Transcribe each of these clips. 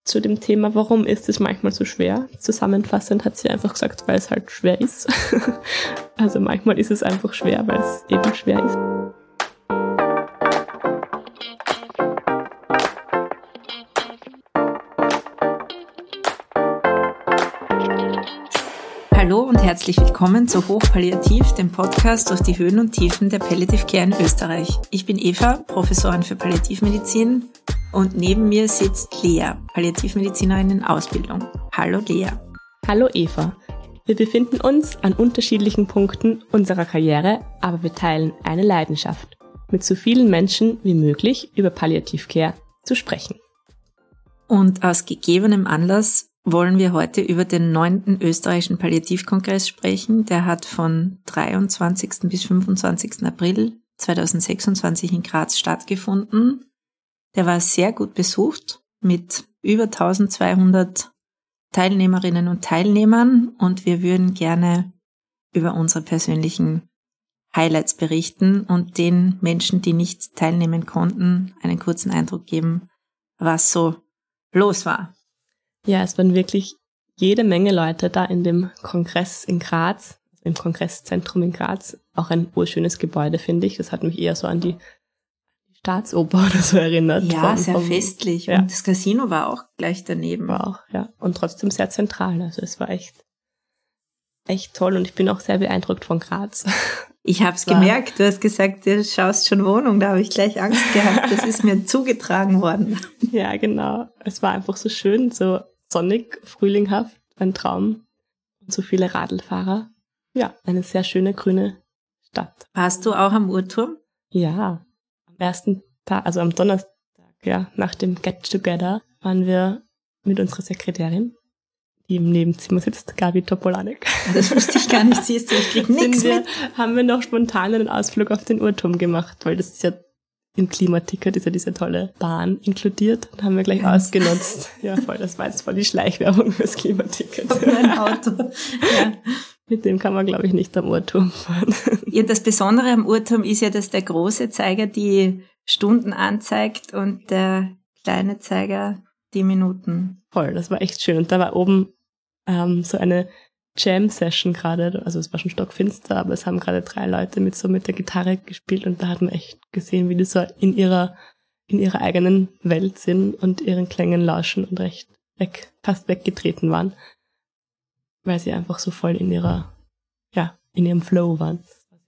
zu dem Thema, warum ist es manchmal so schwer? Zusammenfassend hat sie einfach gesagt, weil es halt schwer ist. Also manchmal ist es einfach schwer, weil es eben schwer ist. Hallo und herzlich willkommen zu Hochpalliativ, dem Podcast durch die Höhen und Tiefen der Palliative Care in Österreich. Ich bin Eva, Professorin für Palliativmedizin und neben mir sitzt Lea, Palliativmedizinerin in Ausbildung. Hallo Lea. Hallo Eva. Wir befinden uns an unterschiedlichen Punkten unserer Karriere, aber wir teilen eine Leidenschaft, mit so vielen Menschen wie möglich über Palliative Care zu sprechen. Und aus gegebenem Anlass wollen wir heute über den 9. österreichischen Palliativkongress sprechen. Der hat von 23. bis 25. April 2026 in Graz stattgefunden. Der war sehr gut besucht mit über 1200 Teilnehmerinnen und Teilnehmern und wir würden gerne über unsere persönlichen Highlights berichten und den Menschen, die nicht teilnehmen konnten, einen kurzen Eindruck geben, was so los war. Ja, es waren wirklich jede Menge Leute da in dem Kongress in Graz, im Kongresszentrum in Graz. Auch ein urschönes Gebäude, finde ich. Das hat mich eher so an die Staatsoper oder so erinnert. Ja, sehr festlich. Ja. Und das Casino war auch gleich daneben. War auch, ja. Und trotzdem sehr zentral. Also es war echt toll und ich bin auch sehr beeindruckt von Graz. Ich habe es gemerkt. Du hast gesagt, du schaust schon Wohnung. Da habe ich gleich Angst gehabt. Das ist mir zugetragen worden. Ja, genau. Es war einfach so schön, so sonnig, frühlinghaft, ein Traum. Und so viele Radlfahrer. Ja, eine sehr schöne grüne Stadt. Warst du auch am Uhrturm? Ja. Am ersten Tag, also am Donnerstag, ja, nach dem Get-Together, waren wir mit unserer Sekretärin, die im Nebenzimmer sitzt, Gabi Topolanek. Das wusste ich gar nicht, siehst du, ich krieg nichts mit. Haben wir noch spontan einen Ausflug auf den Uhrturm gemacht, weil das ist ja im Klimaticket ist ja diese tolle Bahn inkludiert. Und haben wir gleich ausgenutzt. Ja, voll, das war jetzt voll die Schleichwerbung fürs Klimaticket. Für ein Auto. Ja. Mit dem kann man, glaube ich, nicht am Uhrturm fahren. Ja, das Besondere am Uhrturm ist ja, dass der große Zeiger die Stunden anzeigt und der kleine Zeiger die Minuten. Voll, das war echt schön. Und da war oben so eine Jam-Session gerade, also es war schon stockfinster, aber es haben gerade 3 Leute mit der Gitarre gespielt und da hat man echt gesehen, wie die so in ihrer eigenen Welt sind und ihren Klängen lauschen und fast weggetreten waren, weil sie einfach so voll in ihrem Flow waren.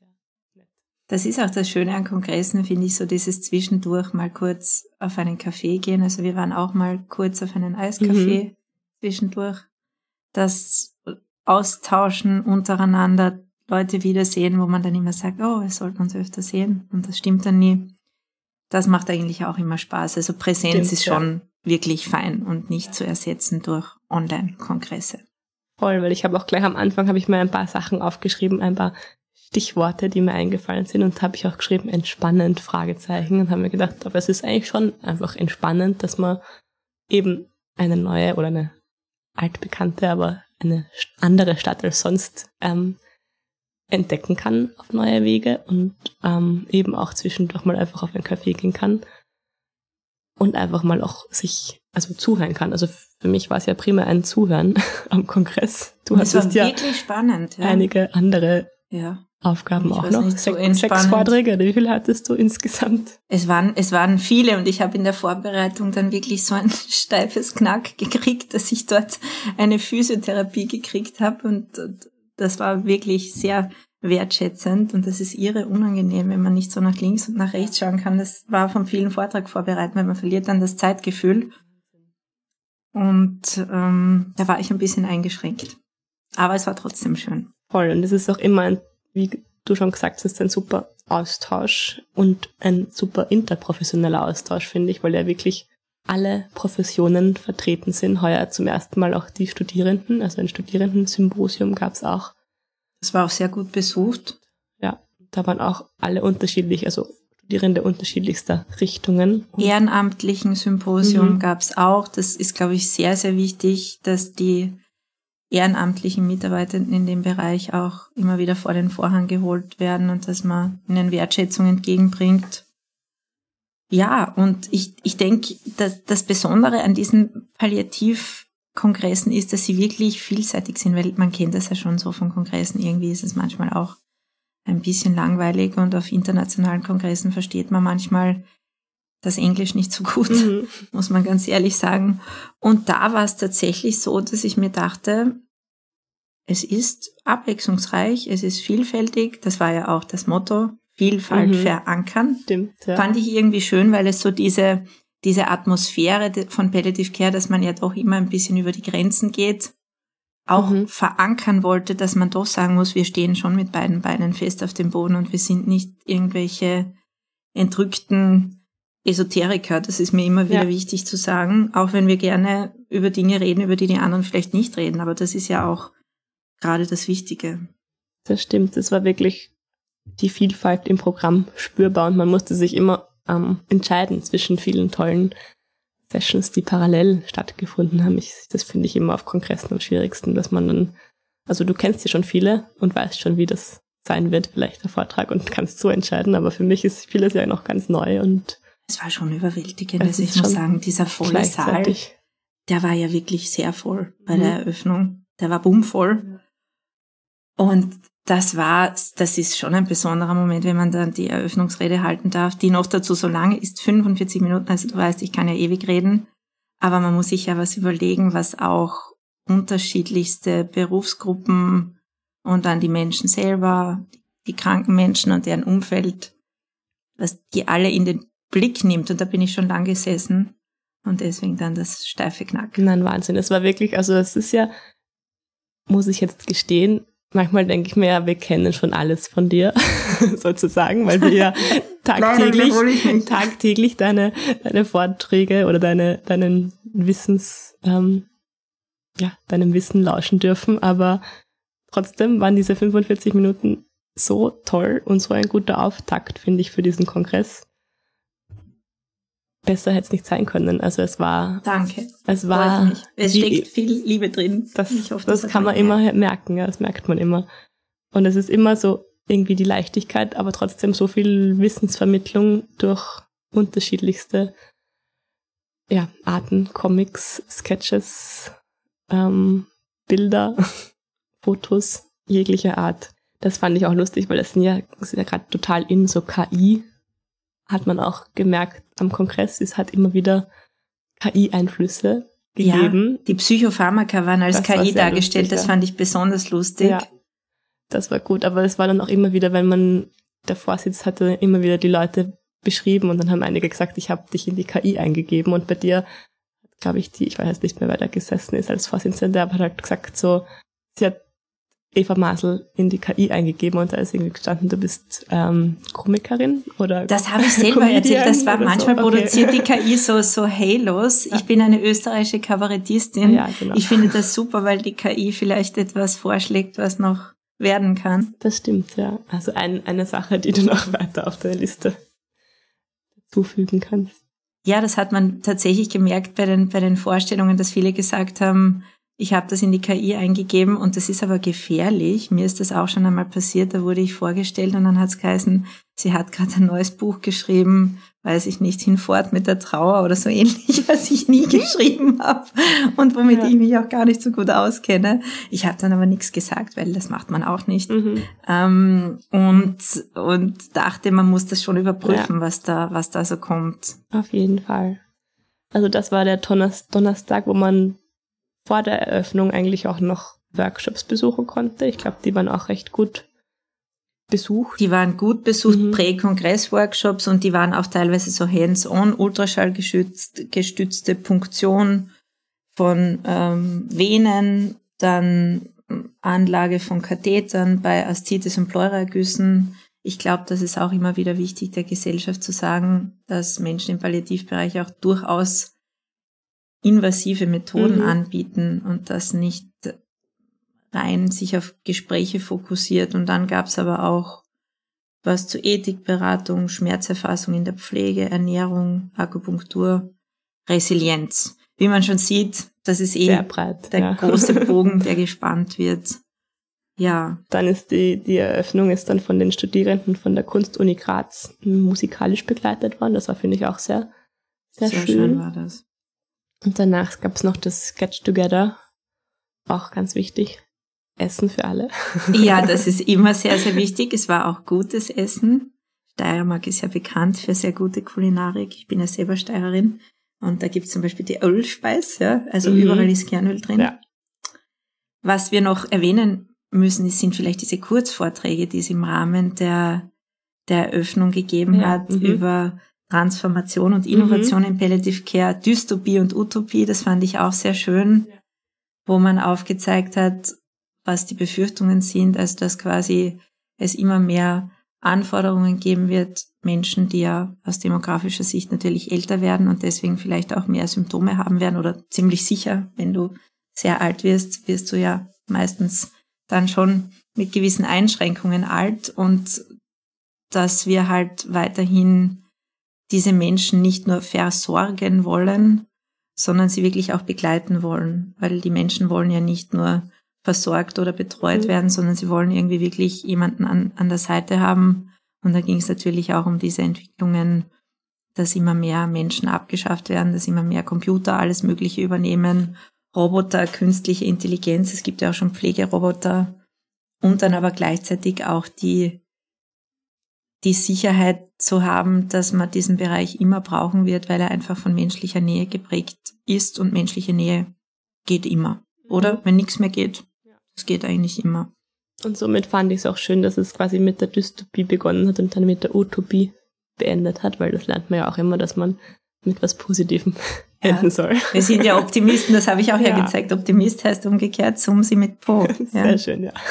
Das ist auch das Schöne an Kongressen, finde ich, so dieses Zwischendurch mal kurz auf einen Kaffee gehen. Also wir waren auch mal kurz auf einen Eiscafé zwischendurch. Das Austauschen untereinander, Leute wiedersehen, wo man dann immer sagt, oh, wir sollten uns öfter sehen. Und das stimmt dann nie. Das macht eigentlich auch immer Spaß. Also Präsenz ist schon wirklich fein und nicht zu ersetzen durch Online-Kongresse. Voll, weil ich habe auch gleich am Anfang mir ein paar Sachen aufgeschrieben, ein paar Stichworte, die mir eingefallen sind und habe ich auch geschrieben, entspannend, Fragezeichen und habe mir gedacht, aber es ist eigentlich schon einfach entspannend, dass man eben eine neue oder eine altbekannte, aber eine andere Stadt als sonst entdecken kann auf neue Wege und eben auch zwischendurch mal einfach auf einen Café gehen kann und einfach mal auch zuhören kann. Also für mich war es ja primär ein Zuhören am Kongress. Du hattest ja wirklich spannend, ja. Einige andere Aufgaben auch noch. 6 Vorträge, oder wie viel hattest du insgesamt? Es waren viele und ich habe in der Vorbereitung dann wirklich so ein steifes Knack gekriegt, dass ich dort eine Physiotherapie gekriegt habe und das war wirklich sehr wertschätzend und das ist irre unangenehm, wenn man nicht so nach links und nach rechts schauen kann. Das war vom vielen Vortrag vorbereiten, weil man verliert dann das Zeitgefühl und da war ich ein bisschen eingeschränkt. Aber es war trotzdem schön. Voll und es ist auch immer wie du schon gesagt hast, ein super Austausch und ein super interprofessioneller Austausch, finde ich, weil ja wirklich alle Professionen vertreten sind. Heuer zum ersten Mal auch die Studierenden, also ein Studierenden-Symposium gab es auch. Das war auch sehr gut besucht. Ja, da waren auch alle unterschiedlich, also Studierende unterschiedlichster Richtungen. Ehrenamtlichen Symposium gab es auch. Das ist, glaube ich, sehr, sehr wichtig, dass die ehrenamtlichen Mitarbeitenden in dem Bereich auch immer wieder vor den Vorhang geholt werden und dass man ihnen Wertschätzung entgegenbringt. Ja, und ich denke, dass das Besondere an diesen Palliativkongressen ist, dass sie wirklich vielseitig sind, weil man kennt das ja schon so von Kongressen. Irgendwie ist es manchmal auch ein bisschen langweilig und auf internationalen Kongressen versteht man manchmal das Englisch nicht so gut, muss man ganz ehrlich sagen. Und da war es tatsächlich so, dass ich mir dachte, es ist abwechslungsreich, es ist vielfältig. Das war ja auch das Motto, Vielfalt verankern. Stimmt, ja. Fand ich irgendwie schön, weil es so diese Atmosphäre von Palliative Care, dass man ja doch immer ein bisschen über die Grenzen geht, auch verankern wollte, dass man doch sagen muss, wir stehen schon mit beiden Beinen fest auf dem Boden und wir sind nicht irgendwelche entrückten Esoteriker. Das ist mir immer wieder wichtig zu sagen, auch wenn wir gerne über Dinge reden, über die anderen vielleicht nicht reden, aber das ist ja auch gerade das Wichtige. Das stimmt, das war wirklich die Vielfalt im Programm spürbar und man musste sich immer entscheiden zwischen vielen tollen Sessions, die parallel stattgefunden haben. Das finde ich immer auf Kongressen am schwierigsten, dass man dann, also du kennst ja schon viele und weißt schon, wie das sein wird, vielleicht der Vortrag und kannst so entscheiden, aber für mich ist vieles ja noch ganz neu und es war schon überwältigend, also ich muss sagen, dieser volle Saal, der war ja wirklich sehr voll bei der Eröffnung. Der war bummvoll. Und das ist schon ein besonderer Moment, wenn man dann die Eröffnungsrede halten darf, die noch dazu so lange ist, 45 Minuten, also du weißt, ich kann ja ewig reden, aber man muss sich ja was überlegen, was auch unterschiedlichste Berufsgruppen und dann die Menschen selber, die kranken Menschen und deren Umfeld, was die alle in den Blick nimmt. Und da bin ich schon lang gesessen und deswegen dann das steife Knacken. Nein, Wahnsinn. Es war wirklich, also es ist ja, muss ich jetzt gestehen, manchmal denke ich mir ja, wir kennen schon alles von dir, sozusagen, weil wir ja tagtäglich deine Vorträge oder deinem Wissen lauschen dürfen. Aber trotzdem waren diese 45 Minuten so toll und so ein guter Auftakt, finde ich, für diesen Kongress. Besser hätte es nicht sein können. Also es war... Danke. Es war... Es steckt viel Liebe drin. Ich hoffe, das kann man immer merken, ja, das merkt man immer. Und es ist immer so irgendwie die Leichtigkeit, aber trotzdem so viel Wissensvermittlung durch unterschiedlichste Arten, Comics, Sketches, Bilder, Fotos jeglicher Art. Das fand ich auch lustig, weil das ist ja gerade total in so KI, hat man auch gemerkt am Kongress, es hat immer wieder KI-Einflüsse gegeben. Ja, die Psychopharmaka waren als KI dargestellt, lustig, das fand ich besonders lustig. Ja, das war gut, aber es war dann auch immer wieder, wenn der Vorsitz hatte immer wieder die Leute beschrieben und dann haben einige gesagt, ich habe dich in die KI eingegeben und bei dir, glaube ich, ich weiß jetzt nicht mehr, wer da gesessen ist als Vorsitzende, aber hat gesagt so, sie hat Eva Masel in die KI eingegeben und da ist irgendwie gestanden, du bist Komikerin oder das habe ich selber erzählt, das war manchmal so. Produziert die KI so Halos. Ich bin eine österreichische Kabarettistin. Ja, genau. Ich finde das super, weil die KI vielleicht etwas vorschlägt, was noch werden kann. Das stimmt, ja. Also eine Sache, die du noch weiter auf der Liste zufügen kannst. Ja, das hat man tatsächlich gemerkt bei den Vorstellungen, dass viele gesagt haben, ich habe das in die KI eingegeben und das ist aber gefährlich. Mir ist das auch schon einmal passiert, da wurde ich vorgestellt und dann hat es geheißen, sie hat gerade ein neues Buch geschrieben, weiß ich nicht, hinfort mit der Trauer oder so ähnlich, was ich nie geschrieben habe und womit ich mich auch gar nicht so gut auskenne. Ich habe dann aber nichts gesagt, weil das macht man auch nicht. Und dachte, man muss das schon überprüfen, was da so kommt. Auf jeden Fall. Also das war der Donnerstag, wo man vor der Eröffnung eigentlich auch noch Workshops besuchen konnte. Ich glaube, die waren auch recht gut besucht. Die waren gut besucht, Prä-Kongress-Workshops und die waren auch teilweise so hands-on, ultraschallgestützte Punktion von Venen, dann Anlage von Kathetern bei Aszites und Pleuraergüssen. Ich glaube, das ist auch immer wieder wichtig, der Gesellschaft zu sagen, dass Menschen im Palliativbereich auch durchaus invasive Methoden anbieten und das nicht rein sich auf Gespräche fokussiert. Und dann gab es aber auch was zu Ethikberatung, Schmerzerfassung in der Pflege, Ernährung, Akupunktur, Resilienz. Wie man schon sieht, das ist sehr breit, der große Bogen, der gespannt wird. Ja. Dann ist die Eröffnung ist dann von den Studierenden von der Kunstuni Graz musikalisch begleitet worden. Das war, finde ich, auch sehr, sehr schön. Sehr schön war das. Und danach gab es noch das Get Together, auch ganz wichtig. Essen für alle. Ja, das ist immer sehr, sehr wichtig. Es war auch gutes Essen. Steiermark ist ja bekannt für sehr gute Kulinarik. Ich bin ja selber Steirerin. Und da gibt es zum Beispiel die Ölspeis, ja. Also überall ist Kernöl drin. Ja. Was wir noch erwähnen müssen, sind vielleicht diese Kurzvorträge, die es im Rahmen der Eröffnung gegeben hat über Transformation und Innovation in Palliative Care, Dystopie und Utopie. Das fand ich auch sehr schön, wo man aufgezeigt hat, was die Befürchtungen sind, also dass quasi es immer mehr Anforderungen geben wird, Menschen, die ja aus demografischer Sicht natürlich älter werden und deswegen vielleicht auch mehr Symptome haben werden oder ziemlich sicher, wenn du sehr alt wirst, wirst du ja meistens dann schon mit gewissen Einschränkungen alt und dass wir halt weiterhin diese Menschen nicht nur versorgen wollen, sondern sie wirklich auch begleiten wollen, weil die Menschen wollen ja nicht nur versorgt oder betreut werden, sondern sie wollen irgendwie wirklich jemanden an der Seite haben. Und da ging es natürlich auch um diese Entwicklungen, dass immer mehr Menschen abgeschafft werden, dass immer mehr Computer alles Mögliche übernehmen, Roboter, künstliche Intelligenz, es gibt ja auch schon Pflegeroboter und dann aber gleichzeitig auch die Sicherheit zu haben, dass man diesen Bereich immer brauchen wird, weil er einfach von menschlicher Nähe geprägt ist und menschliche Nähe geht immer. Oder wenn nichts mehr geht, es geht eigentlich immer. Und somit fand ich es auch schön, dass es quasi mit der Dystopie begonnen hat und dann mit der Utopie beendet hat, weil das lernt man ja auch immer, dass man mit was Positivem enden soll. Wir sind ja Optimisten, das habe ich auch ja gezeigt. Optimist heißt umgekehrt, Sumsi mit Po. Sehr schön, ja.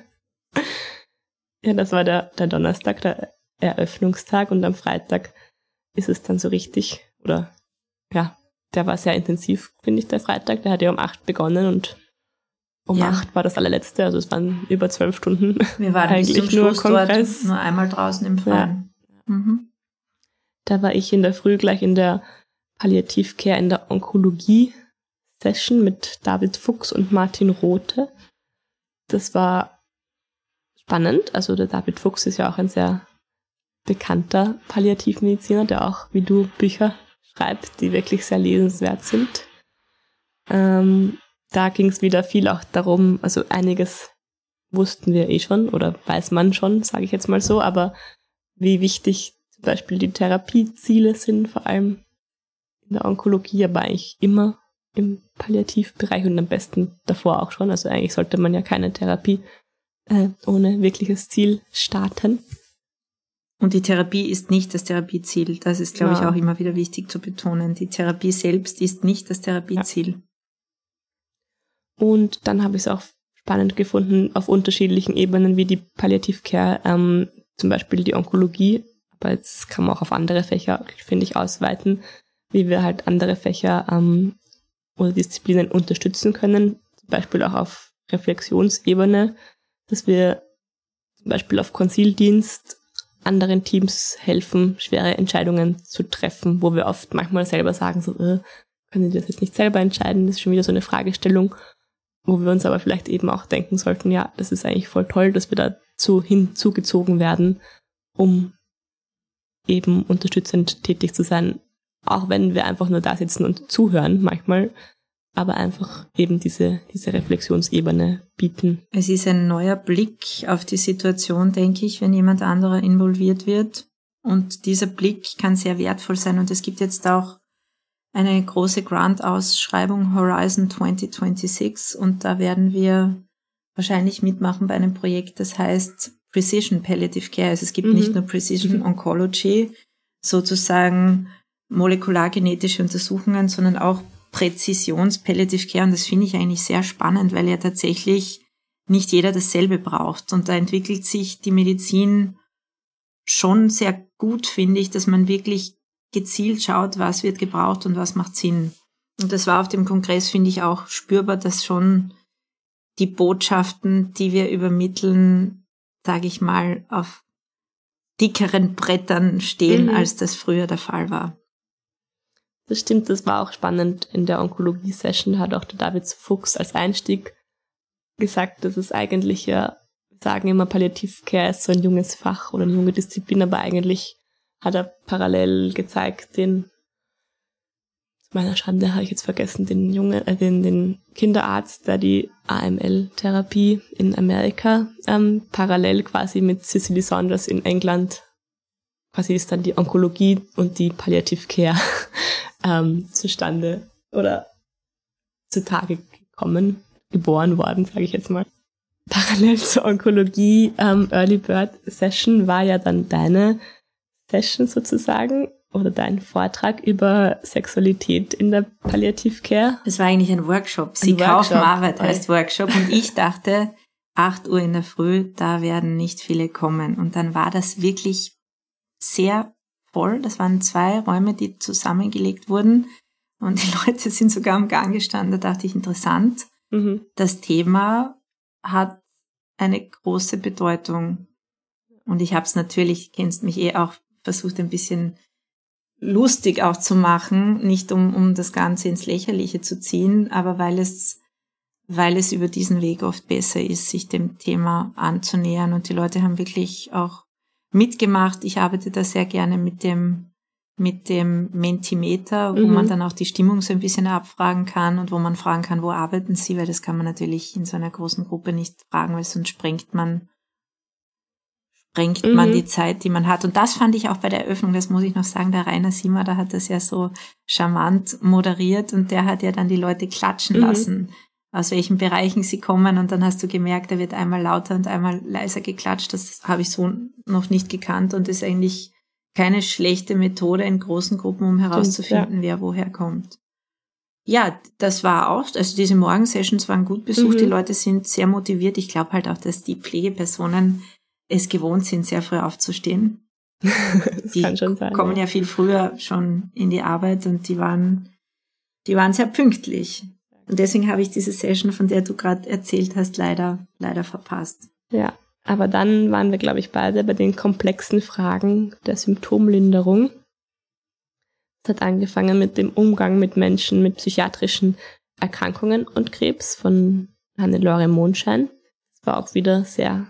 Ja, das war der Donnerstag, der Eröffnungstag und am Freitag ist es dann so richtig, oder ja, der war sehr intensiv, finde ich, der Freitag. Der hat ja um 8 begonnen und um 8 war das allerletzte, also es waren über 12 Stunden. Wir waren eigentlich bis zum nur Schluss Kongress. Dort, nur einmal draußen im Freien. Ja. Da war ich in der Früh gleich in der Palliativcare in der Onkologie-Session mit David Fuchs und Martin Rothe. Das war spannend, also der David Fuchs ist ja auch ein sehr bekannter Palliativmediziner, der auch, wie du, Bücher schreibt, die wirklich sehr lesenswert sind. Da ging es wieder viel auch darum, also einiges wussten wir schon oder weiß man schon, sage ich jetzt mal so, aber wie wichtig zum Beispiel die Therapieziele sind, vor allem in der Onkologie, aber eigentlich immer im Palliativbereich und am besten davor auch schon. Also eigentlich sollte man ja keine Therapie ohne wirkliches Ziel starten. Und die Therapie ist nicht das Therapieziel. Das ist, glaube ich, auch immer wieder wichtig zu betonen. Die Therapie selbst ist nicht das Therapieziel. Ja. Und dann habe ich es auch spannend gefunden, auf unterschiedlichen Ebenen, wie die Palliativcare, zum Beispiel die Onkologie, aber jetzt kann man auch auf andere Fächer, finde ich, ausweiten, wie wir halt andere Fächer oder Disziplinen unterstützen können, zum Beispiel auch auf Reflexionsebene, dass wir zum Beispiel auf Konsildienst anderen Teams helfen, schwere Entscheidungen zu treffen, wo wir oft manchmal selber sagen, so, können die das jetzt nicht selber entscheiden, das ist schon wieder so eine Fragestellung, wo wir uns aber vielleicht eben auch denken sollten, ja, das ist eigentlich voll toll, dass wir dazu hinzugezogen werden, um eben unterstützend tätig zu sein, auch wenn wir einfach nur da sitzen und zuhören manchmal, aber einfach eben diese Reflexionsebene bieten. Es ist ein neuer Blick auf die Situation, denke ich, wenn jemand anderer involviert wird. Und dieser Blick kann sehr wertvoll sein. Und es gibt jetzt auch eine große Grant-Ausschreibung Horizon 2026. Und da werden wir wahrscheinlich mitmachen bei einem Projekt, das heißt Precision Palliative Care. Also es gibt nicht nur Precision Oncology, sozusagen molekulargenetische Untersuchungen, sondern auch Präzisions-Palliative Care, und das finde ich eigentlich sehr spannend, weil ja tatsächlich nicht jeder dasselbe braucht. Und da entwickelt sich die Medizin schon sehr gut, finde ich, dass man wirklich gezielt schaut, was wird gebraucht und was macht Sinn. Und das war auf dem Kongress, finde ich, auch spürbar, dass schon die Botschaften, die wir übermitteln, sage ich mal, auf dickeren Brettern stehen, als das früher der Fall war. Das stimmt, das war auch spannend in der Onkologie-Session. Da hat auch der David Fuchs als Einstieg gesagt, dass es eigentlich ja, wir sagen immer, Palliativcare ist so ein junges Fach oder eine junge Disziplin, aber eigentlich hat er parallel gezeigt, zu meiner Schande habe ich jetzt vergessen, den Kinderarzt, der die AML-Therapie in Amerika parallel quasi mit Cicely Saunders in England, quasi ist dann die Onkologie und die Palliativcare zustande oder zutage geboren worden, sage ich jetzt mal. Parallel zur Onkologie Early Bird Session war ja dann deine Session sozusagen oder dein Vortrag über Sexualität in der Palliativcare. Das war eigentlich ein Workshop. Sie kaufen Arbeit heißt Workshop. Und ich dachte, 8 Uhr in der Früh, da werden nicht viele kommen. Und dann war das wirklich sehr voll. Das waren 2 Räume, die zusammengelegt wurden. Und die Leute sind sogar am Gang gestanden. Da dachte ich, interessant. Mhm. Das Thema hat eine große Bedeutung. Und ich habe es natürlich, kennst mich auch, versucht ein bisschen lustig auch zu machen, nicht um das Ganze ins Lächerliche zu ziehen, aber weil es über diesen Weg oft besser ist, sich dem Thema anzunähern. Und die Leute haben wirklich auch mitgemacht. Ich arbeite da sehr gerne mit dem Mentimeter, wo man dann auch die Stimmung so ein bisschen abfragen kann und wo man fragen kann, wo arbeiten Sie, weil das kann man natürlich in so einer großen Gruppe nicht fragen, weil sonst sprengt man die Zeit, die man hat. Und das fand ich auch bei der Eröffnung, das muss ich noch sagen, der Rainer Simmer, da hat das ja so charmant moderiert und der hat ja dann die Leute klatschen lassen, aus welchen Bereichen sie kommen. Und dann hast du gemerkt, da wird einmal lauter und einmal leiser geklatscht. Das habe ich so noch nicht gekannt und ist eigentlich keine schlechte Methode in großen Gruppen, um herauszufinden, wer woher kommt. Ja, das war auch, also diese Morgensessions waren gut besucht, die Leute sind sehr motiviert. Ich glaube halt auch, dass die Pflegepersonen es gewohnt sind, sehr früh aufzustehen. Das kann schon sein. Die kommen ja viel früher schon in die Arbeit und die waren sehr pünktlich. Und deswegen habe ich diese Session, von der du gerade erzählt hast, leider verpasst. Ja, aber dann waren wir, glaube ich, beide bei den komplexen Fragen der Symptomlinderung. Es hat angefangen mit dem Umgang mit Menschen mit psychiatrischen Erkrankungen und Krebs von Hannelore Mondschein. Es war auch wieder sehr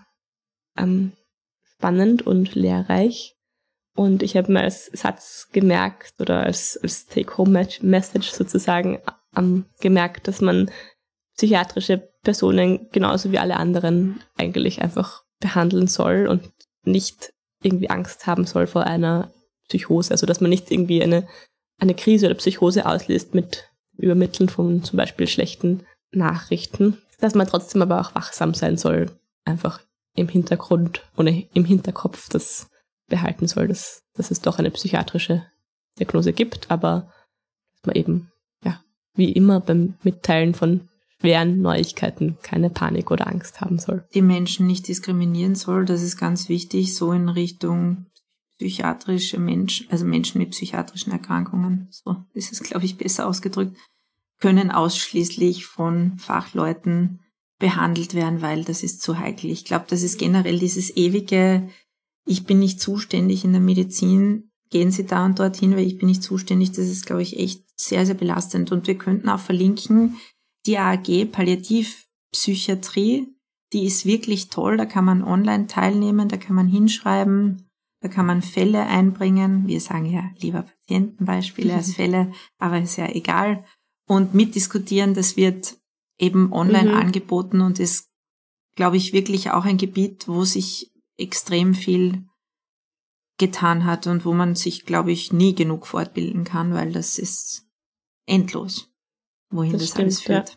spannend und lehrreich. Und ich habe mir als Satz gemerkt oder als Take-Home-Message sozusagen gemerkt, dass man psychiatrische Personen genauso wie alle anderen eigentlich einfach behandeln soll und nicht irgendwie Angst haben soll vor einer Psychose. Also dass man nicht irgendwie eine Krise oder Psychose auslöst mit Übermitteln von zum Beispiel schlechten Nachrichten. Dass man trotzdem aber auch wachsam sein soll, einfach im Hintergrund oder im Hinterkopf das behalten soll, dass es doch eine psychiatrische Diagnose gibt, aber dass man eben, ja, wie immer beim Mitteilen von schweren Neuigkeiten keine Panik oder Angst haben soll. Die Menschen nicht diskriminieren soll, das ist ganz wichtig, so in Richtung psychiatrische Menschen, also Menschen mit psychiatrischen Erkrankungen, so ist es, glaube ich, besser ausgedrückt, können ausschließlich von Fachleuten behandelt werden, weil das ist zu heikel. Ich glaube, das ist generell dieses ewige, ich bin nicht zuständig in der Medizin, gehen Sie da und dorthin, weil ich bin nicht zuständig, das ist, glaube ich, echt sehr, sehr belastend. Und wir könnten auch verlinken, die AAG Palliativpsychiatrie, die ist wirklich toll, da kann man online teilnehmen, da kann man hinschreiben, da kann man Fälle einbringen, wir sagen ja lieber Patientenbeispiele als Fälle, aber ist ja egal, und mitdiskutieren, das wird eben online angeboten und ist, glaube ich, wirklich auch ein Gebiet, wo sich extrem viel getan hat und wo man sich, glaube ich, nie genug fortbilden kann, weil das ist endlos, wohin das alles führt. Ja.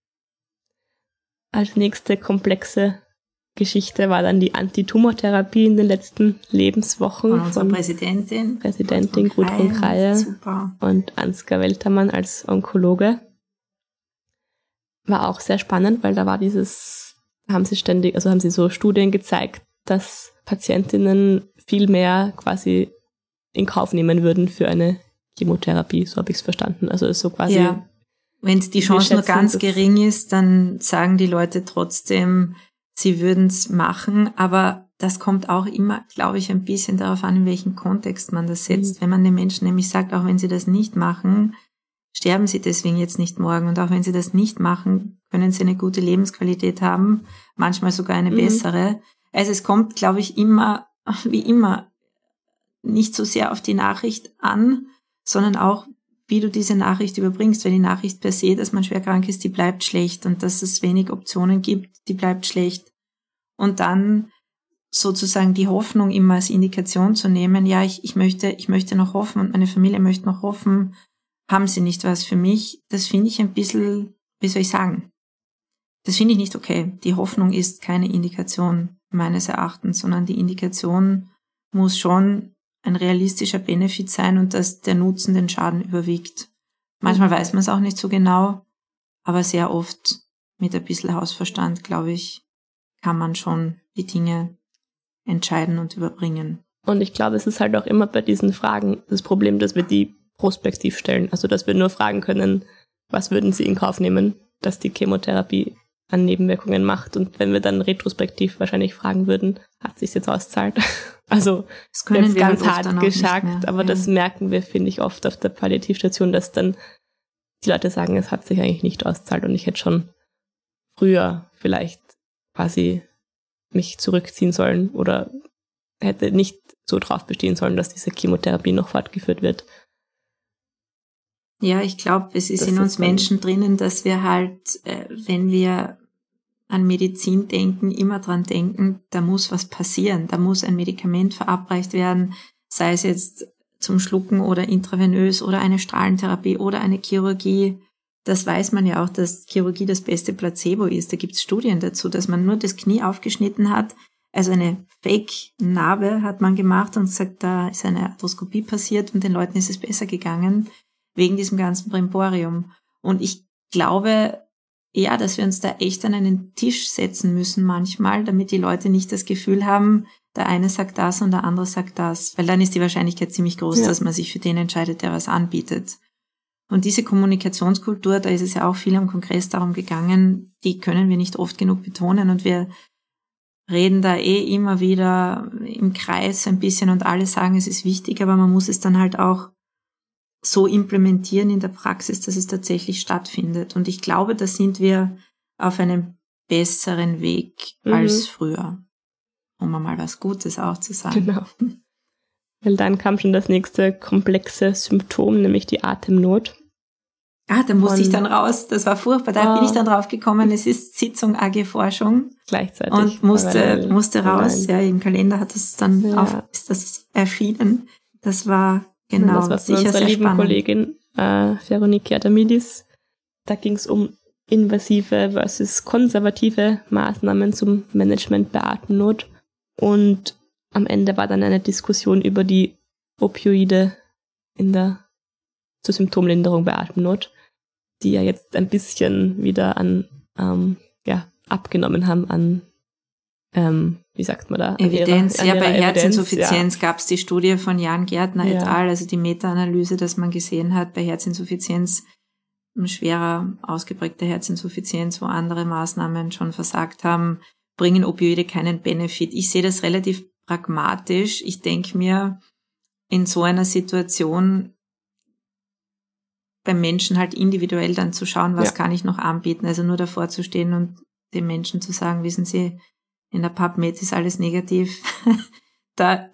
Als nächste komplexe Geschichte war dann die Antitumortherapie in den letzten Lebenswochen von unserer Präsidentin Gudrun Kreie und Ansgar Weltermann als Onkologe. War auch sehr spannend, weil da war haben sie so Studien gezeigt, dass Patientinnen viel mehr quasi in Kauf nehmen würden für eine Chemotherapie, so habe ich es verstanden. Also so quasi. Ja. Wenn die Chance nur ganz gering ist, dann sagen die Leute trotzdem, sie würden es machen, aber das kommt auch immer, glaube ich, ein bisschen darauf an, in welchen Kontext man das setzt. Wenn man den Menschen nämlich sagt, auch wenn sie das nicht machen, sterben sie deswegen jetzt nicht morgen. Und auch wenn sie das nicht machen, können sie eine gute Lebensqualität haben, manchmal sogar eine bessere. Also es kommt, glaube ich, immer, wie immer, nicht so sehr auf die Nachricht an, sondern auch, wie du diese Nachricht überbringst. Weil die Nachricht per se, dass man schwer krank ist, die bleibt schlecht, und dass es wenig Optionen gibt, die bleibt schlecht. Und dann sozusagen die Hoffnung immer als Indikation zu nehmen, ja, ich möchte noch hoffen und meine Familie möchte noch hoffen, haben sie nicht was für mich? Das finde ich ein bisschen, wie soll ich sagen, das finde ich nicht okay. Die Hoffnung ist keine Indikation meines Erachtens, sondern die Indikation muss schon ein realistischer Benefit sein und dass der Nutzen den Schaden überwiegt. Manchmal weiß man es auch nicht so genau, aber sehr oft mit ein bisschen Hausverstand, glaube ich, kann man schon die Dinge entscheiden und überbringen. Und ich glaube, es ist halt auch immer bei diesen Fragen das Problem, dass wir die prospektiv stellen. Also, dass wir nur fragen können, was würden Sie in Kauf nehmen, dass die Chemotherapie an Nebenwirkungen macht. Und wenn wir dann retrospektiv wahrscheinlich fragen würden, hat sich's jetzt auszahlt? Also, das können jetzt wir ganz halt hart gesagt, aber ja. Das merken wir, finde ich, oft auf der Palliativstation, dass dann die Leute sagen, es hat sich eigentlich nicht auszahlt und ich hätte schon früher vielleicht quasi mich zurückziehen sollen oder hätte nicht so drauf bestehen sollen, dass diese Chemotherapie noch fortgeführt wird. Ja, ich glaube, es ist in uns Menschen drinnen, dass wir halt, wenn wir an Medizin denken, immer dran denken, da muss was passieren, da muss ein Medikament verabreicht werden, sei es jetzt zum Schlucken oder intravenös oder eine Strahlentherapie oder eine Chirurgie. Das weiß man ja auch, dass Chirurgie das beste Placebo ist. Da gibt es Studien dazu, dass man nur das Knie aufgeschnitten hat, also eine Fake-Narbe hat man gemacht und gesagt, da ist eine Arthroskopie passiert und den Leuten ist es besser gegangen, wegen diesem ganzen Brimborium. Und ich glaube, ja, dass wir uns da echt an einen Tisch setzen müssen manchmal, damit die Leute nicht das Gefühl haben, der eine sagt das und der andere sagt das. Weil dann ist die Wahrscheinlichkeit ziemlich groß, dass man sich für den entscheidet, der was anbietet. Und diese Kommunikationskultur, da ist es ja auch viel am Kongress darum gegangen, die können wir nicht oft genug betonen. Und wir reden da immer wieder im Kreis ein bisschen und alle sagen, es ist wichtig, aber man muss es dann halt auch so implementieren in der Praxis, dass es tatsächlich stattfindet. Und ich glaube, da sind wir auf einem besseren Weg als früher, um mal was Gutes auch zu sagen. Genau. Weil dann kam schon das nächste komplexe Symptom, nämlich die Atemnot. Da musste ich dann raus. Das war furchtbar. Da bin ich dann drauf gekommen. Es ist Sitzung AG Forschung. Gleichzeitig. Und musste raus. Ja, im Kalender hat es dann ist das erschienen. Das war genau. Das war von unserer lieben spannend. Kollegin Veroniki Adamidis. Da ging es um invasive versus konservative Maßnahmen zum Management bei Atemnot. Und am Ende war dann eine Diskussion über die Opioide zur Symptomlinderung bei Atemnot, die ja jetzt ein bisschen wieder abgenommen haben an, wie sagt man da? Evidenz. Bei Herzinsuffizienz gab es die Studie von Jan Gärtner et al., also die Meta-Analyse, dass man gesehen hat, bei Herzinsuffizienz, schwerer ausgeprägter Herzinsuffizienz, wo andere Maßnahmen schon versagt haben, bringen Opioide keinen Benefit. Ich sehe das relativ pragmatisch. Ich denke mir, in so einer Situation beim Menschen halt individuell dann zu schauen, was kann ich noch anbieten. Also nur davor zu stehen und dem Menschen zu sagen, wissen Sie, in der PubMed ist alles negativ. da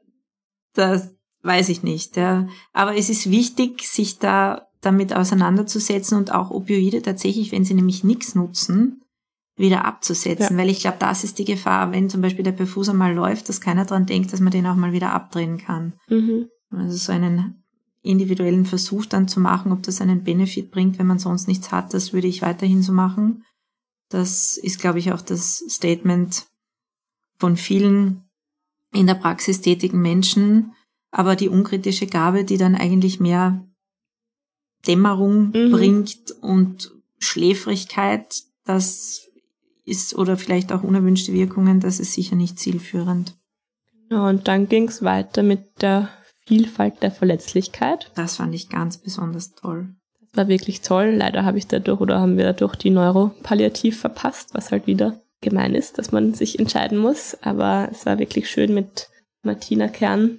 weiß ich nicht. Ja. Aber es ist wichtig, sich damit auseinanderzusetzen und auch Opioide tatsächlich, wenn sie nämlich nichts nutzen, wieder abzusetzen, weil ich glaube, das ist die Gefahr, wenn zum Beispiel der Perfuser mal läuft, dass keiner dran denkt, dass man den auch mal wieder abdrehen kann. Also so einen individuellen Versuch dann zu machen, ob das einen Benefit bringt, wenn man sonst nichts hat, das würde ich weiterhin so machen. Das ist, glaube ich, auch das Statement von vielen in der Praxis tätigen Menschen, aber die unkritische Gabe, die dann eigentlich mehr Dämmerung bringt und Schläfrigkeit, das ist, oder vielleicht auch unerwünschte Wirkungen, das ist sicher nicht zielführend. Ja, und dann ging es weiter mit der Vielfalt der Verletzlichkeit. Das fand ich ganz besonders toll. Das war wirklich toll. Leider haben wir dadurch die Neuropalliativ verpasst, was halt wieder gemein ist, dass man sich entscheiden muss. Aber es war wirklich schön, mit Martina Kern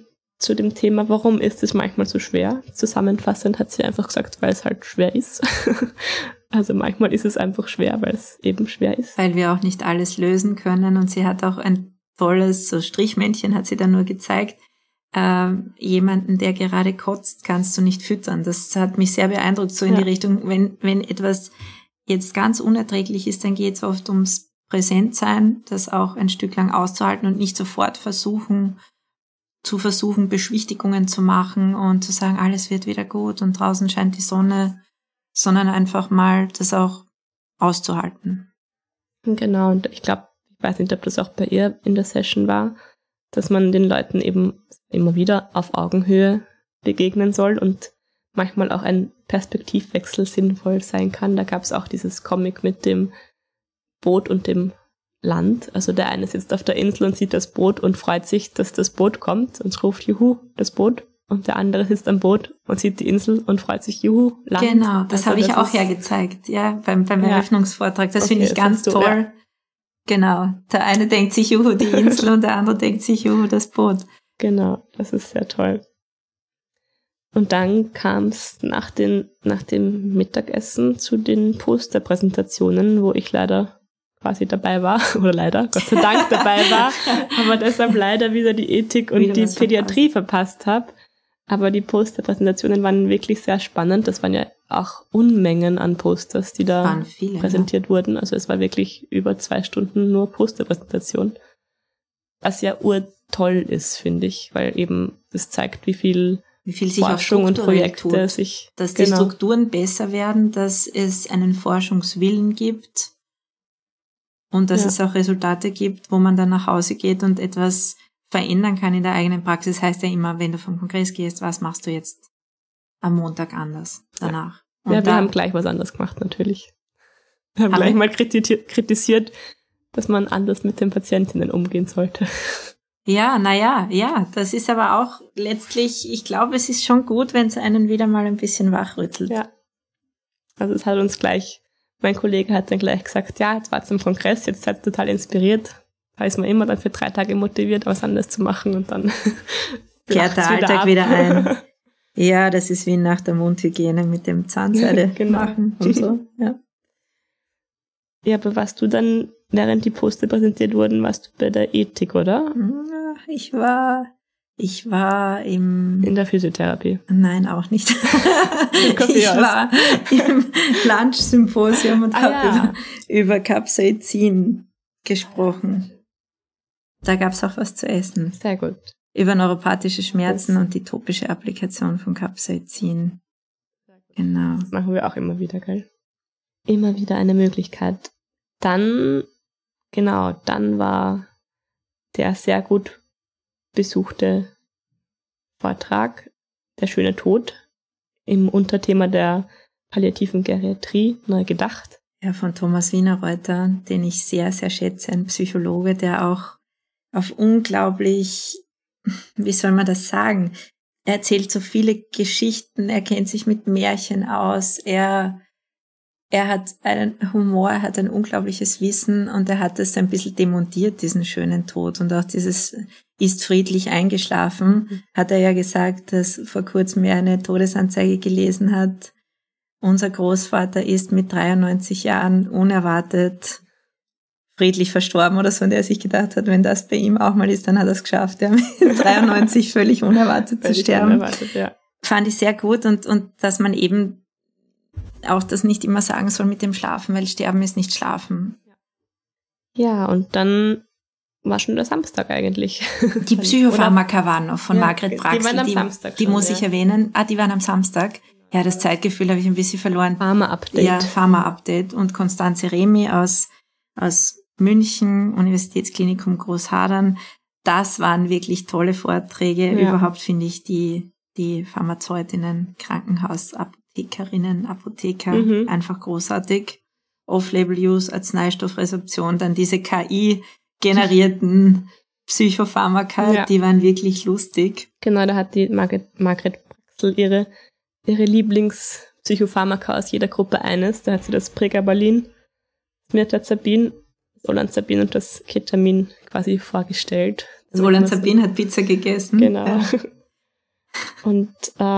zu dem Thema, warum ist es manchmal so schwer? Zusammenfassend hat sie einfach gesagt, weil es halt schwer ist. Also manchmal ist es einfach schwer, weil es eben schwer ist. Weil wir auch nicht alles lösen können. Und sie hat auch ein tolles, so Strichmännchen hat sie dann nur gezeigt. Jemanden, der gerade kotzt, kannst du nicht füttern. Das hat mich sehr beeindruckt, so in die Richtung, wenn etwas jetzt ganz unerträglich ist, dann geht es oft ums Präsentsein, das auch ein Stück lang auszuhalten und nicht sofort versuchen, Beschwichtigungen zu machen und zu sagen, alles wird wieder gut und draußen scheint die Sonne, sondern einfach mal das auch auszuhalten. Genau, und ich glaube, ich weiß nicht, ob das auch bei ihr in der Session war, dass man den Leuten eben immer wieder auf Augenhöhe begegnen soll und manchmal auch ein Perspektivwechsel sinnvoll sein kann. Da gab es auch dieses Comic mit dem Boot und dem Land. Also der eine sitzt auf der Insel und sieht das Boot und freut sich, dass das Boot kommt und ruft Juhu, das Boot. Und der andere sitzt am Boot und sieht die Insel und freut sich, Juhu, Land. Genau, das habe ich auch ja gezeigt, ja, beim Eröffnungsvortrag. Das finde ich ganz toll. Ja. Genau, der eine denkt sich, Juhu, die Insel und der andere denkt sich, Juhu, das Boot. Genau, das ist sehr toll. Und dann kam es nach dem Mittagessen zu den Posterpräsentationen, wo ich leider quasi dabei war, oder leider, Gott sei Dank dabei war, aber deshalb leider wieder die Ethik und die Pädiatrie verpasst habe. Aber die Posterpräsentationen waren wirklich sehr spannend. Das waren ja auch Unmengen an Posters, die da präsentiert wurden. Also es war wirklich über 2 Stunden nur Posterpräsentation. Was ja urtoll ist, finde ich, weil eben das zeigt, wie viel sich Forschung und Projekte sich... Dass die Strukturen besser werden, dass es einen Forschungswillen gibt und dass es auch Resultate gibt, wo man dann nach Hause geht und etwas verändern kann in der eigenen Praxis. Heißt ja immer, wenn du vom Kongress gehst, was machst du jetzt am Montag anders danach? Ja, wir haben gleich was anderes gemacht, natürlich. Wir haben gleich mal kritisiert, dass man anders mit den Patientinnen umgehen sollte. Ja, ja, das ist aber auch letztlich, ich glaube, es ist schon gut, wenn es einen wieder mal ein bisschen wachrüttelt. Ja. Also es hat uns gleich, mein Kollege hat dann gleich gesagt, ja, jetzt war zum Kongress, jetzt seid ihr total inspiriert. Da ist man immer dann für 3 Tage motiviert, was anderes zu machen und dann kehrt der Alltag wieder ein. Ja, das ist wie nach der Mundhygiene mit dem Zahnseide machen und so. Ja, aber warst du dann, während die Poster präsentiert wurden, warst du bei der Ethik, oder? Ich war in der Physiotherapie. Nein, auch nicht. Ich war im Lunch-Symposium und habe über Capsaicin gesprochen. Da gab's auch was zu essen. Sehr gut. Über neuropathische Schmerzen und die topische Applikation von Capsaicin. Genau. Das machen wir auch immer wieder, gell? Immer wieder eine Möglichkeit. Dann war der sehr gut besuchte Vortrag Der schöne Tod im Unterthema der palliativen Geriatrie neu gedacht. Ja, von Thomas Wienerreuter, den ich sehr, sehr schätze, ein Psychologe, der auch auf unglaublich, wie soll man das sagen, er erzählt so viele Geschichten, er kennt sich mit Märchen aus, er hat einen Humor, er hat ein unglaubliches Wissen und er hat das ein bisschen demontiert, diesen schönen Tod. Und auch dieses ist friedlich eingeschlafen, hat er ja gesagt, dass vor kurzem er eine Todesanzeige gelesen hat. Unser Großvater ist mit 93 Jahren unerwartet friedlich verstorben oder so, und er sich gedacht hat, wenn das bei ihm auch mal ist, dann hat er es geschafft, ja, mit 93 völlig unerwartet zu sterben. Fand ich sehr gut und dass man eben auch das nicht immer sagen soll mit dem Schlafen, weil Sterben ist nicht Schlafen. Ja, und dann war schon der Samstag eigentlich. Die Psychopharmaka waren noch von Margret Braxel. Die waren am Samstag die muss ich erwähnen. Die waren am Samstag. Ja, das Zeitgefühl habe ich ein bisschen verloren. Pharma-Update. Ja, Pharma-Update. Und Konstanze Remy aus München, Universitätsklinikum Großhadern. Das waren wirklich tolle Vorträge. Ja. Überhaupt finde ich die Pharmazeutinnen, Krankenhausapothekerinnen, Apotheker einfach großartig. Off-Label-Use, Arzneistoffresorption, dann diese KI-generierten Psychopharmaka, die waren wirklich lustig. Genau, da hat die Margret Braxel ihre Lieblingspsychopharmaka aus jeder Gruppe eines. Da hat sie das Pregabalin, das Mirtazapin, das Olanzapin und das Ketamin quasi vorgestellt. Das Olanzapin hat Pizza gegessen. Genau. Ja. Und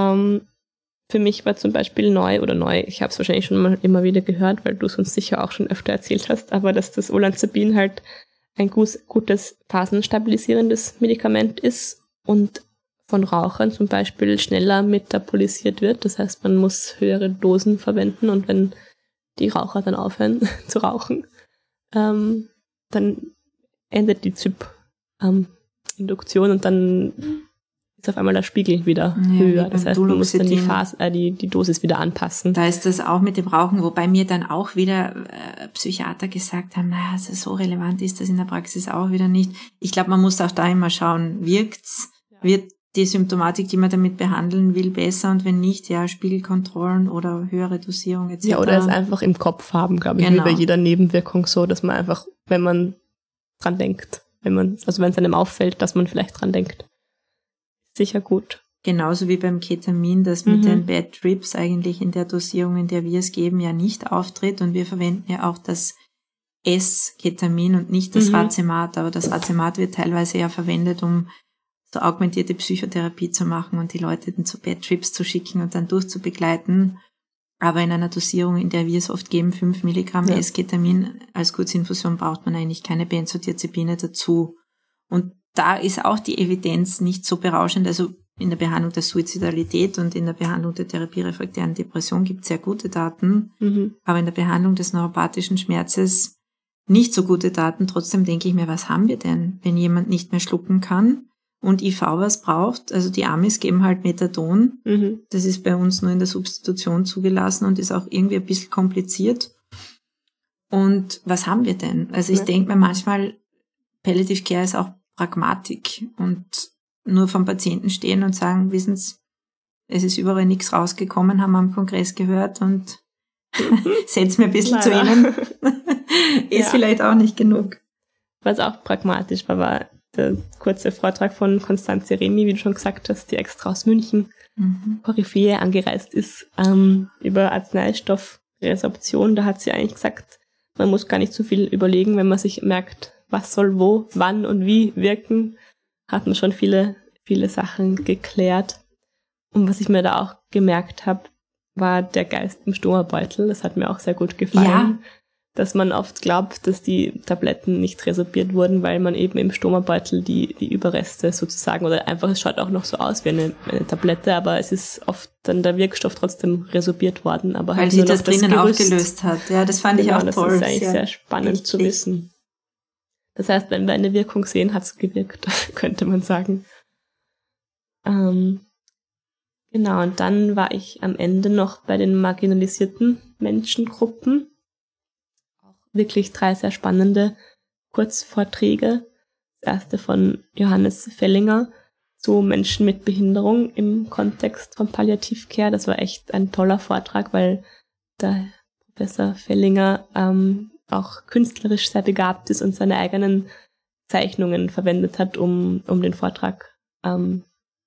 für mich war zum Beispiel neu, ich habe es wahrscheinlich schon mal immer wieder gehört, weil du es uns sicher auch schon öfter erzählt hast, aber dass das Olanzapin halt ein gutes phasenstabilisierendes Medikament ist und von Rauchern zum Beispiel schneller metabolisiert wird. Das heißt, man muss höhere Dosen verwenden und wenn die Raucher dann aufhören zu rauchen, dann endet die Induktion und dann ist auf einmal der Spiegel wieder höher. Das heißt, man muss dann die Dosis wieder anpassen. Da ist das auch mit dem Rauchen, wobei mir dann auch wieder Psychiater gesagt haben, naja, also so relevant ist das in der Praxis auch wieder nicht. Ich glaube, man muss auch da immer schauen, wirkt's? Wird die Symptomatik, die man damit behandeln will, besser und wenn nicht, ja, Spiegelkontrollen oder höhere Dosierung etc. Ja, oder es einfach im Kopf haben, glaube ich, wie bei jeder Nebenwirkung so, dass man einfach, wenn man dran denkt, wenn es einem auffällt, dass man vielleicht dran denkt. Sicher gut. Genauso wie beim Ketamin, das mit den Bad Trips eigentlich in der Dosierung, in der wir es geben, ja nicht auftritt und wir verwenden ja auch das S-Ketamin und nicht das Racemat, aber das Racemat wird teilweise ja verwendet, um so augmentierte Psychotherapie zu machen und die Leute dann zu Bad Trips zu schicken und dann durchzubegleiten. Aber in einer Dosierung, in der wir es oft geben, 5 Milligramm S-Ketamin als Kurzinfusion, braucht man eigentlich keine Benzodiazepine dazu. Und da ist auch die Evidenz nicht so berauschend. Also in der Behandlung der Suizidalität und in der Behandlung der therapierefraktären Depression gibt es sehr gute Daten. Aber in der Behandlung des neuropathischen Schmerzes nicht so gute Daten. Trotzdem denke ich mir, was haben wir denn, wenn jemand nicht mehr schlucken kann und IV was braucht? Also die Amis geben halt Methadon. Das ist bei uns nur in der Substitution zugelassen und ist auch irgendwie ein bisschen kompliziert. Und was haben wir denn? Also ich denke mir manchmal, Palliative Care ist auch Pragmatik und nur vom Patienten stehen und sagen, wissen Sie, es ist überall nichts rausgekommen, haben wir am Kongress gehört und setz mir ein bisschen zu Ihnen. Ist vielleicht auch nicht genug. Was auch pragmatisch war der kurze Vortrag von Constanze Remy, wie du schon gesagt hast, die extra aus München, Koryphäe angereist ist, über Arzneistoffresorption. Da hat sie eigentlich gesagt, man muss gar nicht so viel überlegen, wenn man sich merkt, was soll wo, wann und wie wirken, hat man schon viele, viele Sachen geklärt. Und was ich mir da auch gemerkt habe, war der Geist im Stomabeutel. Das hat mir auch sehr gut gefallen. Ja. Dass man oft glaubt, dass die Tabletten nicht resorbiert wurden, weil man eben im Stomabeutel die Überreste sozusagen, oder einfach, es schaut auch noch so aus wie eine Tablette, aber es ist oft dann der Wirkstoff trotzdem resorbiert worden. Aber weil halt sie nur das noch drinnen aufgelöst hat. Ja, das fand ich auch toll. Das ist eigentlich sehr spannend zu wissen. Das heißt, wenn wir eine Wirkung sehen, hat es gewirkt, könnte man sagen. Genau, und dann war ich am Ende noch bei den marginalisierten Menschengruppen. Auch wirklich 3 sehr spannende Kurzvorträge. Das erste von Johannes Fellinger zu Menschen mit Behinderung im Kontext von Palliative Care. Das war echt ein toller Vortrag, weil der Professor Fellinger auch künstlerisch sehr begabt ist und seine eigenen Zeichnungen verwendet hat, um den Vortrag zu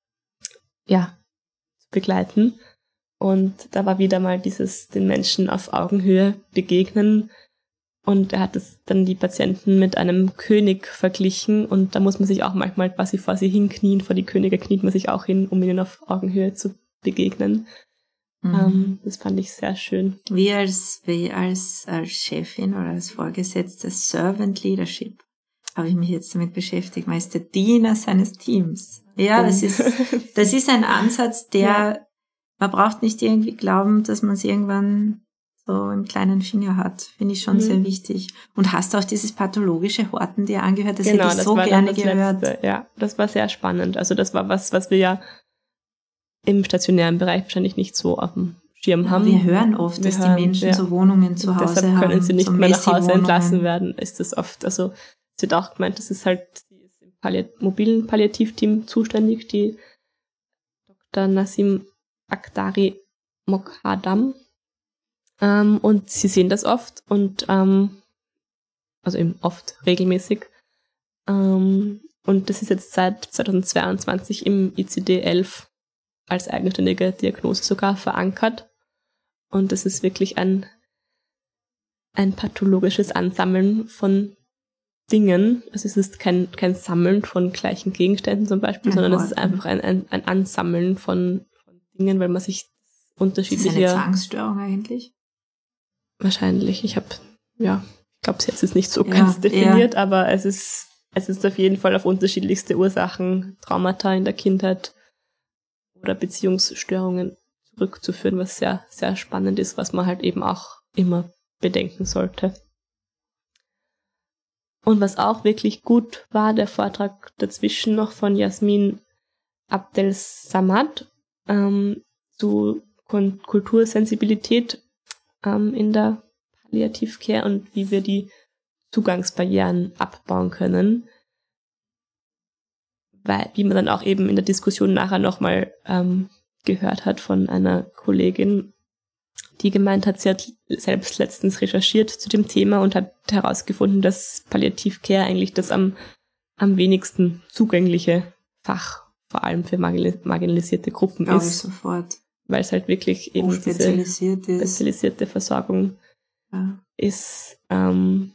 begleiten. Und da war wieder mal den Menschen auf Augenhöhe begegnen. Und er hat dann die Patienten mit einem König verglichen. Und da muss man sich auch manchmal quasi vor sie hinknien. Vor die Könige kniet man sich auch hin, um ihnen auf Augenhöhe zu begegnen. Das fand ich sehr schön. Wie als Chefin oder als Vorgesetzte Servant Leadership habe ich mich jetzt damit beschäftigt. Man ist der Diener seines Teams. Ja, das ist ein Ansatz, man braucht nicht irgendwie glauben, dass man es irgendwann so im kleinen Finger hat. Finde ich schon sehr wichtig. Und hast du auch dieses pathologische Horten dir angehört? Das hätte ich so gerne gehört. Letzte. Ja, das war sehr spannend. Also das war was wir ja im stationären Bereich wahrscheinlich nicht so auf dem Schirm haben. Wir hören oft, dass die Menschen so Wohnungen zu Hause deshalb haben. Können sie nicht mehr nach Hause entlassen werden, ist das oft. Also es wird auch gemeint, das ist halt, sie ist im mobilen Palliativteam zuständig, die Dr. Nassim Akhdari Moghadam. Und sie sehen das oft und also eben oft regelmäßig. Und das ist jetzt seit 2022 im ICD-11 als eigenständige Diagnose sogar verankert. Und das ist wirklich ein pathologisches Ansammeln von Dingen. Also es ist kein Sammeln von gleichen Gegenständen zum Beispiel, sondern es ist einfach ein Ansammeln von Dingen, weil man sich unterschiedliche... Ist das eine Zwangsstörung eigentlich? Wahrscheinlich. Ich glaube, es jetzt ist nicht so ganz definiert, aber es ist auf jeden Fall auf unterschiedlichste Ursachen, Traumata in der Kindheit oder Beziehungsstörungen zurückzuführen, was sehr, sehr spannend ist, was man halt eben auch immer bedenken sollte. Und was auch wirklich gut war, der Vortrag dazwischen noch von Jasmin Abdel-Samad zu Kultursensibilität in der Palliative-Care und wie wir die Zugangsbarrieren abbauen können. Weil, wie man dann auch eben in der Diskussion nachher nochmal gehört hat von einer Kollegin, die gemeint hat, sie hat selbst letztens recherchiert zu dem Thema und hat herausgefunden, dass Palliative Care eigentlich das am wenigsten zugängliche Fach, vor allem für marginalisierte Gruppen glaube ist. Ich sofort. Weil es halt wirklich eben diese spezialisierte Versorgung ist. Und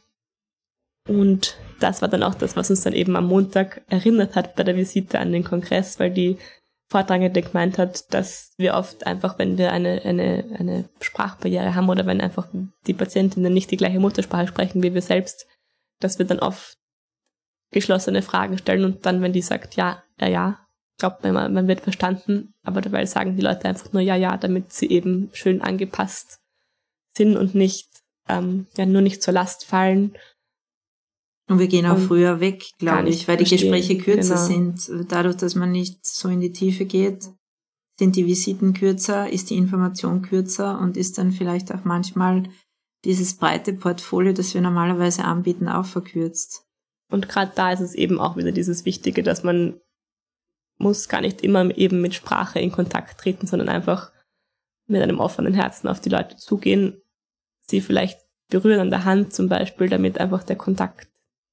das war dann auch das, was uns dann eben am Montag erinnert hat bei der Visite an den Kongress, weil die Vortragende gemeint hat, dass wir oft einfach, wenn wir eine Sprachbarriere haben oder wenn einfach die Patientinnen nicht die gleiche Muttersprache sprechen wie wir selbst, dass wir dann oft geschlossene Fragen stellen und dann, wenn die sagt, ja, glaubt man wird verstanden, aber dabei sagen die Leute einfach nur ja, damit sie eben schön angepasst sind und nicht, nur nicht zur Last fallen. Und wir gehen auch früher weg, glaube ich, weil die Gespräche kürzer sind. Dadurch, dass man nicht so in die Tiefe geht, sind die Visiten kürzer, ist die Information kürzer und ist dann vielleicht auch manchmal dieses breite Portfolio, das wir normalerweise anbieten, auch verkürzt. Und gerade da ist es eben auch wieder dieses Wichtige, dass man muss gar nicht immer eben mit Sprache in Kontakt treten, sondern einfach mit einem offenen Herzen auf die Leute zugehen, sie vielleicht berühren an der Hand zum Beispiel, damit einfach der Kontakt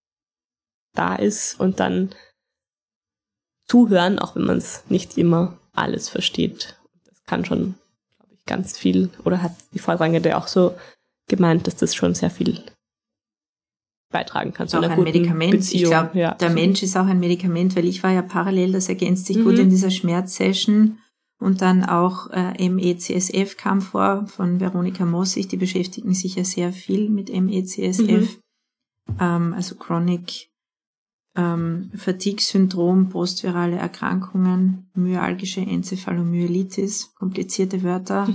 da ist und dann zuhören, auch wenn man es nicht immer alles versteht. Das kann schon, glaube ich, ganz viel, oder hat die Vortragende auch so gemeint, dass das schon sehr viel beitragen kann zu einer guten Medikament. Beziehung. Ich glaube, der Mensch ist auch ein Medikament, weil ich war ja parallel, das ergänzt sich gut in dieser Schmerzsession und dann auch MECSF kam vor von Veronika Mossig, die beschäftigen sich ja sehr viel mit MECSF, also Chronic Fatigue-Syndrom, postvirale Erkrankungen, myalgische Enzephalomyelitis, komplizierte Wörter.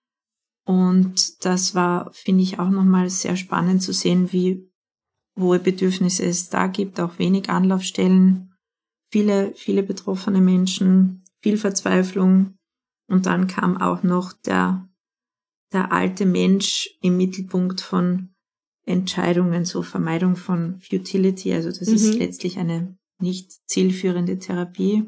Und das war, finde ich, auch nochmal sehr spannend zu sehen, wie hohe Bedürfnisse es da gibt, auch wenig Anlaufstellen, viele betroffene Menschen, viel Verzweiflung. Und dann kam auch noch der alte Mensch im Mittelpunkt von Entscheidungen, so Vermeidung von Futility, also das ist letztlich eine nicht zielführende Therapie.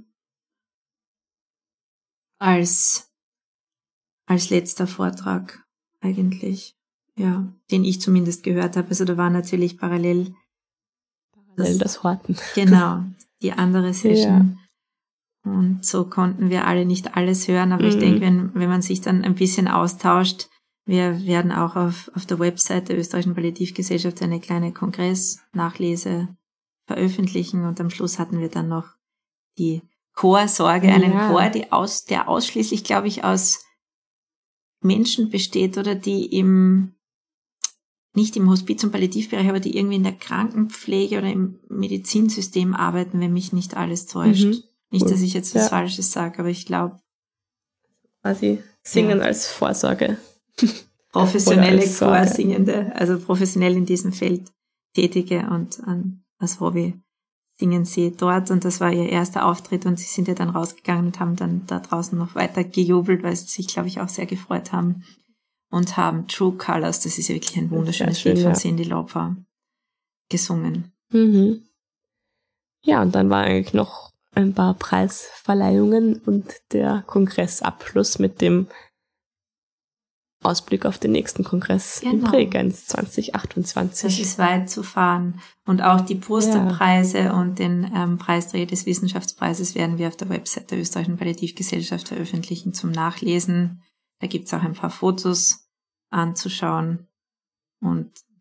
Als letzter Vortrag eigentlich, ja, den ich zumindest gehört habe. Also da war natürlich parallel das Horten. Genau, die andere Session. Ja. Und so konnten wir alle nicht alles hören, aber ich denke, wenn man sich dann ein bisschen austauscht, wir werden auch auf der Website der Österreichischen Palliativgesellschaft eine kleine Kongress-Nachlese veröffentlichen und am Schluss hatten wir dann noch die Chorsorge, einen Chor, der ausschließlich, glaube ich, aus Menschen besteht oder die nicht im Hospiz- und Palliativbereich, aber die irgendwie in der Krankenpflege oder im Medizinsystem arbeiten, wenn mich nicht alles täuscht. Nicht, dass ich jetzt was Falsches sage, aber ich glaube. Quasi singen als Vorsorge. Professionelle Chorsingende, also professionell in diesem Feld Tätige und als Hobby singen sie dort und das war ihr erster Auftritt und sie sind ja dann rausgegangen und haben dann da draußen noch weiter gejubelt, weil sie sich, glaube ich, auch sehr gefreut haben und haben True Colors, das ist ja wirklich ein wunderschönes Lied von Cyndi Lauper, gesungen. Ja, und dann war eigentlich noch ein paar Preisverleihungen und der Kongressabschluss mit dem Ausblick auf den nächsten Kongress in Bregenz 2028. Das ist weit zu fahren. Und auch die Posterpreise und den Preisträger des Wissenschaftspreises werden wir auf der Website der Österreichischen Palliativgesellschaft veröffentlichen zum Nachlesen. Da gibt's auch ein paar Fotos anzuschauen und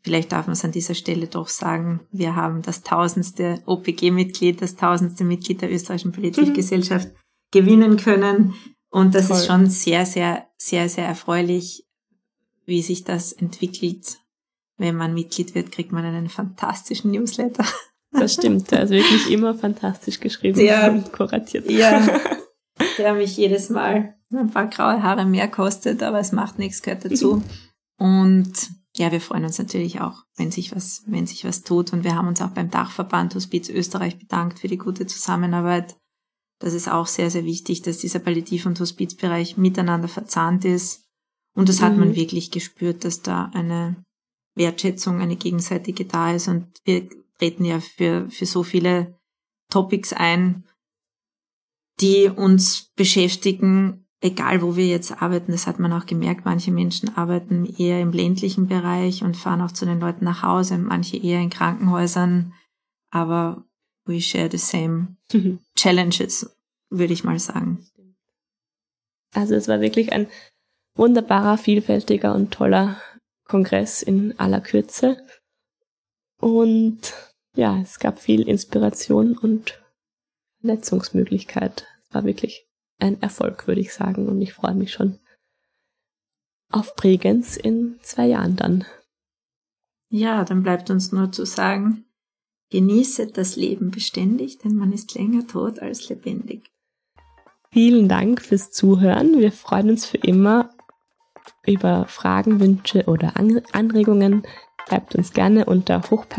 vielleicht darf man es an dieser Stelle doch sagen, wir haben das 1000. OPG-Mitglied, das 1000. Mitglied der Österreichischen Palliativgesellschaft gewinnen können. Und das ist schon sehr, sehr, sehr, sehr erfreulich, wie sich das entwickelt. Wenn man Mitglied wird, kriegt man einen fantastischen Newsletter. Das stimmt, der ist wirklich immer fantastisch geschrieben und kuratiert. Ja, der mich jedes Mal ein paar graue Haare mehr kostet, aber es macht nichts, gehört dazu. Und ja, wir freuen uns natürlich auch, wenn sich was tut. Und wir haben uns auch beim Dachverband Hospiz Österreich bedankt für die gute Zusammenarbeit. Das ist auch sehr, sehr wichtig, dass dieser Palliativ- und Hospizbereich miteinander verzahnt ist. Und das hat man wirklich gespürt, dass da eine Wertschätzung, eine gegenseitige da ist. Und wir treten ja für so viele Topics ein, die uns beschäftigen, egal wo wir jetzt arbeiten. Das hat man auch gemerkt, manche Menschen arbeiten eher im ländlichen Bereich und fahren auch zu den Leuten nach Hause, manche eher in Krankenhäusern, aber we share the same challenges, würde ich mal sagen. Also es war wirklich ein wunderbarer, vielfältiger und toller Kongress in aller Kürze. Und ja, es gab viel Inspiration und Vernetzungsmöglichkeit. Es war wirklich ein Erfolg, würde ich sagen. Und ich freue mich schon auf Bregenz in 2 Jahren dann. Ja, dann bleibt uns nur zu sagen, genießet das Leben beständig, denn man ist länger tot als lebendig. Vielen Dank fürs Zuhören. Wir freuen uns für immer über Fragen, Wünsche oder Anregungen. Schreibt uns gerne unter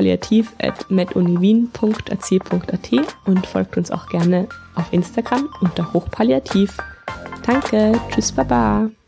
hochpalliativ@meduniwien.ac.at und folgt uns auch gerne auf Instagram unter hochpalliativ. Danke, tschüss, baba.